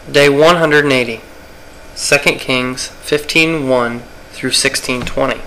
Day 180, 2 Kings 15:1 through 16:20.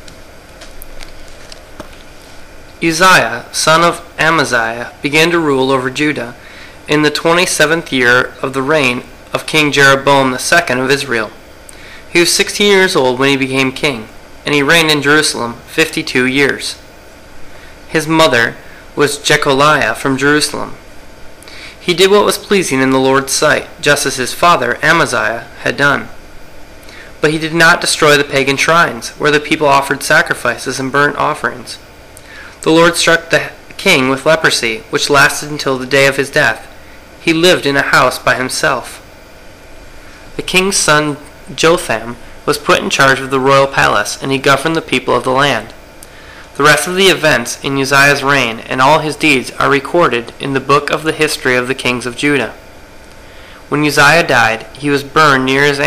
Uzziah, son of Amaziah, began to rule over Judah in the 27th year of the reign of King Jeroboam II of Israel. He was 16 years old when he became king, and he reigned in Jerusalem 52 years. His mother was Jecholiah from Jerusalem. He did what was pleasing in the Lord's sight, just as his father Amaziah had done. But he did not destroy the pagan shrines, where the people offered sacrifices and burnt offerings. The Lord struck the king with leprosy, which lasted until the day of his death. He lived in a house by himself. The king's son Jotham was put in charge of the royal palace, and he governed the people of the land. The rest of the events in Uzziah's reign and all his deeds are recorded in the book of the history of the kings of Judah. When Uzziah died, he was buried near his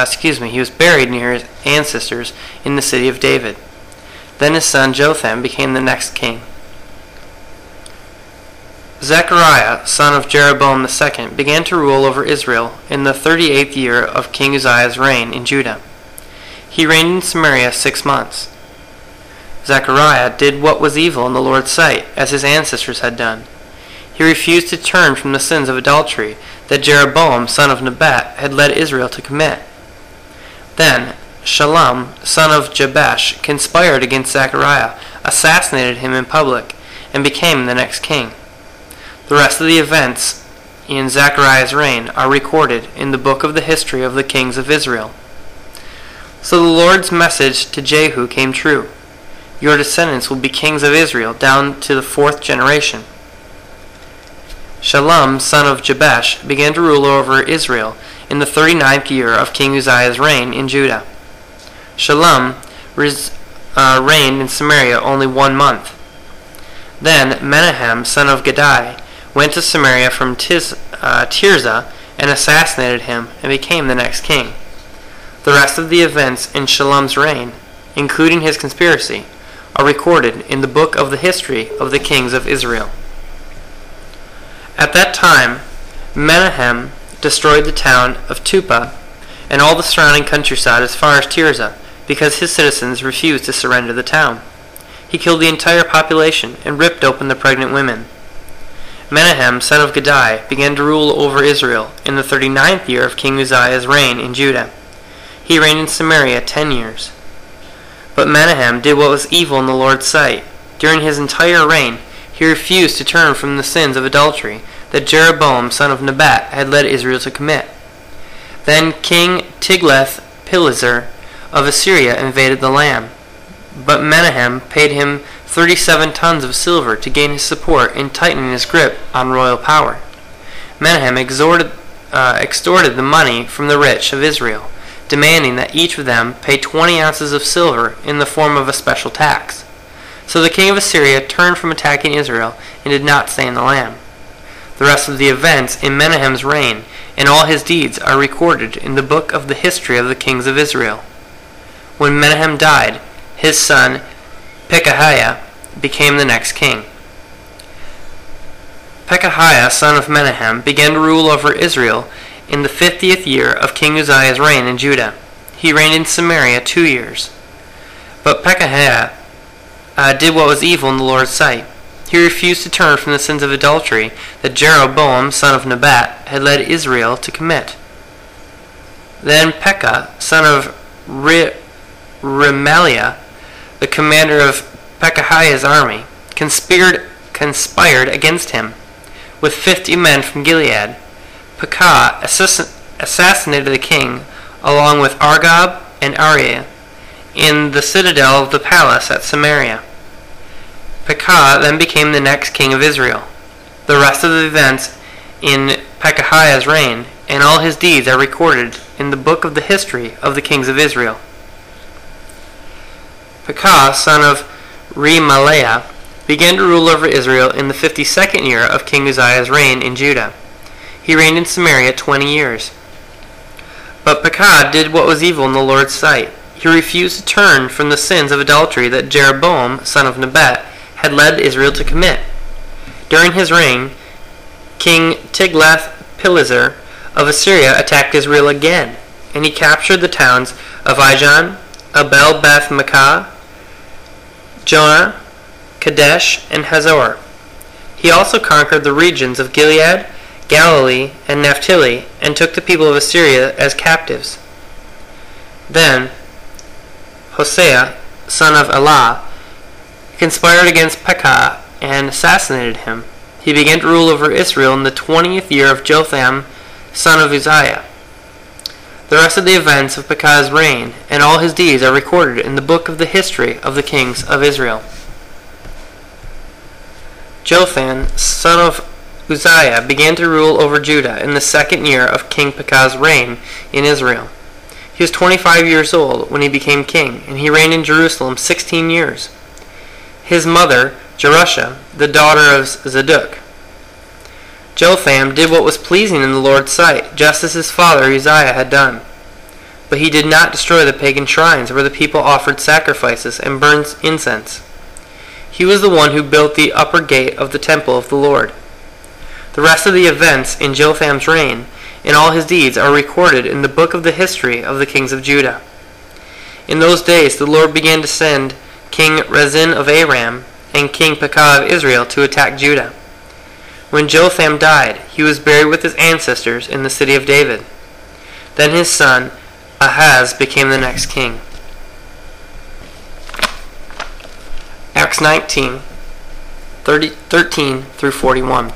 ancestors in the city of David. Then his son Jotham became the next king. Zechariah, son of Jeroboam II, began to rule over Israel in the 38th year of King Uzziah's reign in Judah. He reigned in Samaria 6 months. Zechariah did what was evil in the Lord's sight, as his ancestors had done. He refused to turn from the sins of adultery that Jeroboam, son of Nebat, had led Israel to commit. Then Shallum, son of Jabesh, conspired against Zechariah, assassinated him in public, and became the next king. The rest of the events in Zechariah's reign are recorded in the book of the history of the kings of Israel. So the Lord's message to Jehu came true. Your descendants will be kings of Israel down to the 4th generation. Shallum, son of Jabesh, began to rule over Israel in the 39th year of King Uzziah's reign in Judah. Shallum reigned in Samaria only 1 month. Then Menahem, son of Gadai, went to Samaria from Tirzah and assassinated him and became the next king. The rest of the events in Shallum's reign, including his conspiracy, are recorded in the book of the history of the kings of Israel. At that time, Menahem destroyed the town of Tupah and all the surrounding countryside as far as Tirzah, because his citizens refused to surrender the town. He killed the entire population and ripped open the pregnant women. Menahem, son of Gadai, began to rule over Israel in the 39th year of King Uzziah's reign in Judah. He reigned in Samaria 10 years. But Menahem did what was evil in the Lord's sight. During his entire reign, he refused to turn from the sins of adultery that Jeroboam, son of Nebat, had led Israel to commit. Then King Tiglath-Pileser of Assyria invaded the land. But Menahem paid him 37 tons of silver to gain his support in tightening his grip on royal power. Menahem extorted the money from the rich of Israel, demanding that each of them pay 20 ounces of silver in the form of a special tax. So the king of Assyria turned from attacking Israel and did not stay in the land. The rest of the events in Menahem's reign and all his deeds are recorded in the book of the history of the kings of Israel. When Menahem died, his son Pekahiah became the next king. Pekahiah, son of Menahem, began to rule over Israel in the 50th year of King Uzziah's reign in Judah. He reigned in Samaria 2 years. But Pekahiah did what was evil in the Lord's sight. He refused to turn from the sins of adultery that Jeroboam, son of Nebat, had led Israel to commit. Then Pekah, son of Remaliah, the commander of Pekahiah's army, conspired against him with 50 men from Gilead. Pekah assassinated the king along with Argob and Arieh in the citadel of the palace at Samaria. Pekah then became the next king of Israel. The rest of the events in Pekahiah's reign and all his deeds are recorded in the book of the history of the kings of Israel. Pekah, son of Remaliah, began to rule over Israel in the 52nd year of King Uzziah's reign in Judah. He reigned in Samaria 20 years. But Pekah did what was evil in the Lord's sight. He refused to turn from the sins of adultery that Jeroboam, son of Nebat, had led Israel to commit. During his reign, King Tiglath-Pileser of Assyria attacked Israel again, and he captured the towns of Ijon, Abel Beth Makkah, Jonah, Kadesh, and Hazor. He also conquered the regions of Gilead, Galilee, and Naphtali, and took the people of Assyria as captives. Then Hosea, son of Elah, conspired against Pekah and assassinated him. He began to rule over Israel in the 20th year of Jotham, son of Uzziah. The rest of the events of Pekah's reign and all his deeds are recorded in the book of the history of the kings of Israel. Jotham, son of Uzziah, began to rule over Judah in the 2nd year of King Pekah's reign in Israel. He was 25 years old when he became king, and he reigned in Jerusalem 16 years. His mother, Jerusha, the daughter of Zadok. Jotham did what was pleasing in the Lord's sight, just as his father Uzziah had done. But he did not destroy the pagan shrines where the people offered sacrifices and burned incense. He was the one who built the upper gate of the temple of the Lord. The rest of the events in Jotham's reign and all his deeds are recorded in the book of the history of the kings of Judah. In those days the Lord began to send King Rezin of Aram and King Pekah of Israel to attack Judah. When Jotham died, he was buried with his ancestors in the city of David. Then his son Ahaz became the next king. Acts 19, 13 through 41.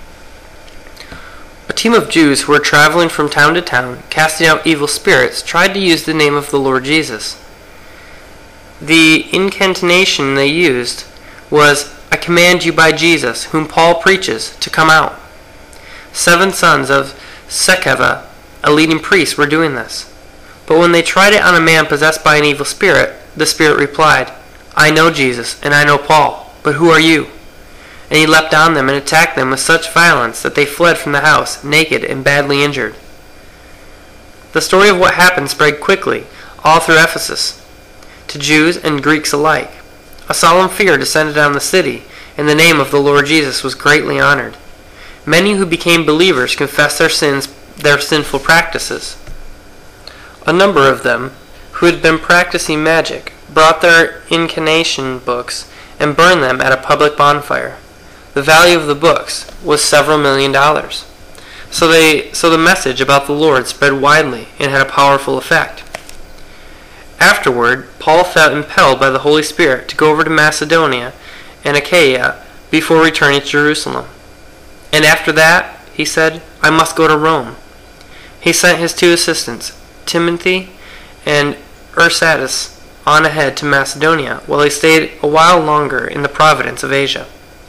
A team of Jews who were traveling from town to town, casting out evil spirits, tried to use the name of the Lord Jesus. The incantation they used was, "I command you by Jesus, whom Paul preaches, to come out." 7 sons of Sceva, a leading priest, were doing this. But when they tried it on a man possessed by an evil spirit, the spirit replied, "I know Jesus, and I know Paul, but who are you?" And he leapt on them and attacked them with such violence that they fled from the house, naked and badly injured. The story of what happened spread quickly all through Ephesus, to Jews and Greeks alike. A solemn fear descended on the city, and the name of the Lord Jesus was greatly honored. Many who became believers confessed their sins, their sinful practices. A number of them, who had been practicing magic, brought their incantation books and burned them at a public bonfire. The value of the books was several $1,000,000. So the message about the Lord spread widely and had a powerful effect. Afterward, Paul felt impelled by the Holy Spirit to go over to Macedonia and Achaia before returning to Jerusalem. And after that, he said, "I must go to Rome." He sent his 2 assistants, Timothy and Erastus, on ahead to Macedonia, while he stayed a while longer in the province of Asia.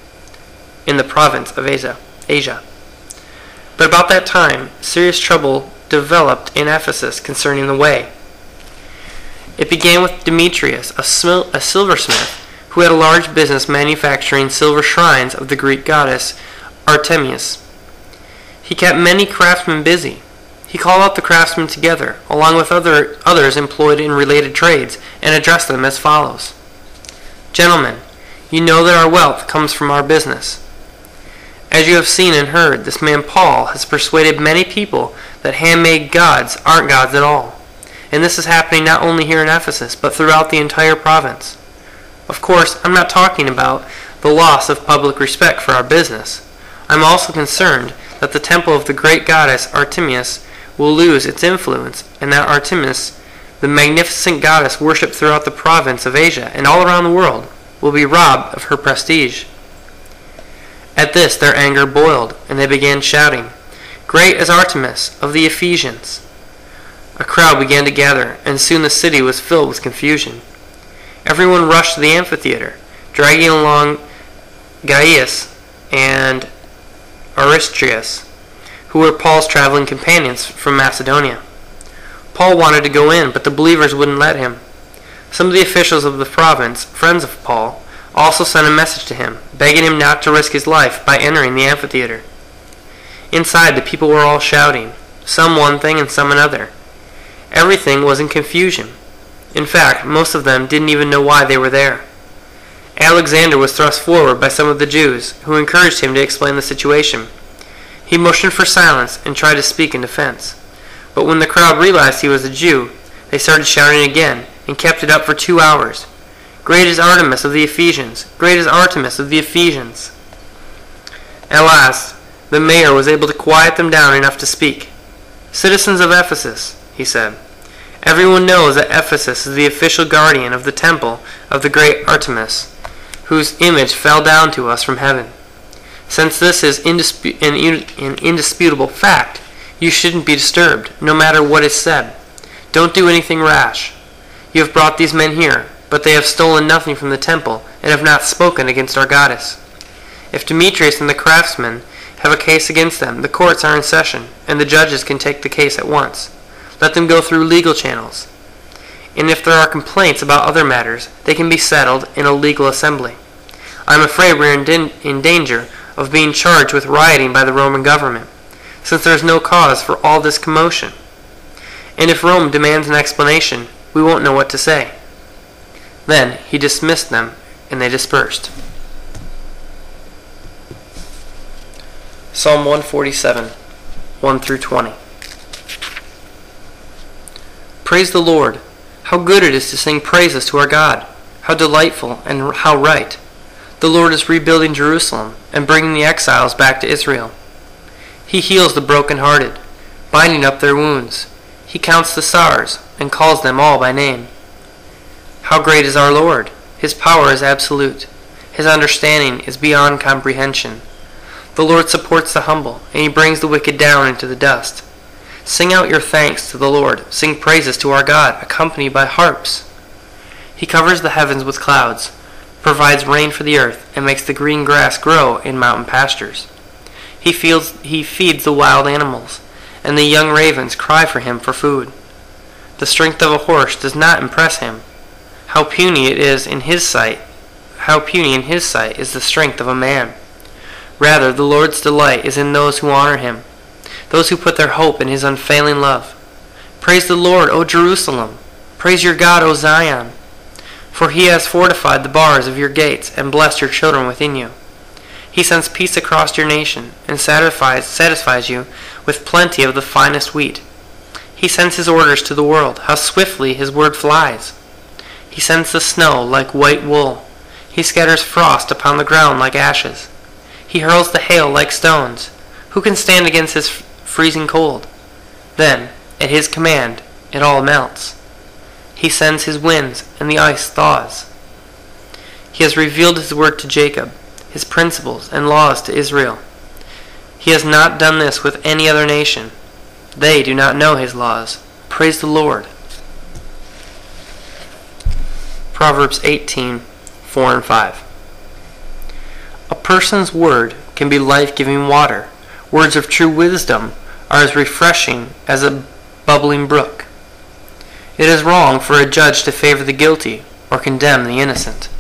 But about that time, serious trouble developed in Ephesus concerning the way. It began with Demetrius, a silversmith, who had a large business manufacturing silver shrines of the Greek goddess Artemis. He kept many craftsmen busy. He called out the craftsmen together, along with others employed in related trades, and addressed them as follows. "Gentlemen, you know that our wealth comes from our business. As you have seen and heard, this man Paul has persuaded many people that handmade gods aren't gods at all. And this is happening not only here in Ephesus, but throughout the entire province. Of course, I'm not talking about the loss of public respect for our business. I'm also concerned that the temple of the great goddess Artemis will lose its influence, and that Artemis, the magnificent goddess worshipped throughout the province of Asia and all around the world, will be robbed of her prestige." At this their anger boiled, and they began shouting, "Great is Artemis of the Ephesians!" A crowd began to gather, and soon the city was filled with confusion. Everyone rushed to the amphitheater, dragging along Gaius and Aristarchus, who were Paul's traveling companions from Macedonia. Paul wanted to go in, but the believers wouldn't let him. Some of the officials of the province, friends of Paul, also sent a message to him, begging him not to risk his life by entering the amphitheater. Inside, the people were all shouting, some one thing and some another. Everything was in confusion. In fact, most of them didn't even know why they were there. Alexander was thrust forward by some of the Jews, who encouraged him to explain the situation. He motioned for silence and tried to speak in defense. But when the crowd realized he was a Jew, they started shouting again and kept it up for 2 hours. "Great is Artemis of the Ephesians! Great is Artemis of the Ephesians!" At last, the mayor was able to quiet them down enough to speak. "Citizens of Ephesus," he said, "everyone knows that Ephesus is the official guardian of the temple of the great Artemis, whose image fell down to us from heaven. Since this is an indisputable fact, you shouldn't be disturbed, no matter what is said. Don't do anything rash. You have brought these men here, but they have stolen nothing from the temple and have not spoken against our goddess. If Demetrius and the craftsmen have a case against them, the courts are in session, and the judges can take the case at once. Let them go through legal channels. And if there are complaints about other matters, they can be settled in a legal assembly. I am afraid we are in danger of being charged with rioting by the Roman government, since there is no cause for all this commotion. And if Rome demands an explanation, we won't know what to say." Then he dismissed them, and they dispersed. Psalm 147, 1 through 20. Praise the Lord! How good it is to sing praises to our God! How delightful and how right! The Lord is rebuilding Jerusalem and bringing the exiles back to Israel. He heals the brokenhearted, binding up their wounds. He counts the stars and calls them all by name. How great is our Lord! His power is absolute. His understanding is beyond comprehension. The Lord supports the humble, and he brings the wicked down into the dust. Sing out your thanks to the Lord. Sing praises to our God, accompanied by harps. He covers the heavens with clouds, provides rain for the earth, and makes the green grass grow in mountain pastures. He feeds the wild animals, and the young ravens cry for him for food. The strength of a horse does not impress him. How puny in his sight is the strength of a man. Rather, the Lord's delight is in those who honor him, those who put their hope in his unfailing love. Praise the Lord, O Jerusalem! Praise your God, O Zion! For he has fortified the bars of your gates and blessed your children within you. He sends peace across your nation and satisfies you with plenty of the finest wheat. He sends his orders to the world. How swiftly his word flies! He sends the snow like white wool. He scatters frost upon the ground like ashes. He hurls the hail like stones. Who can stand against his freezing cold? Then, at his command, it all melts. He sends his winds, and the ice thaws. He has revealed his word to Jacob, his principles and laws to Israel. He has not done this with any other nation. They do not know his laws. Praise the Lord. Proverbs 18, 4 and 5. A person's word can be life-giving water. Words of true wisdom are as refreshing as a bubbling brook. It is wrong for a judge to favor the guilty or condemn the innocent.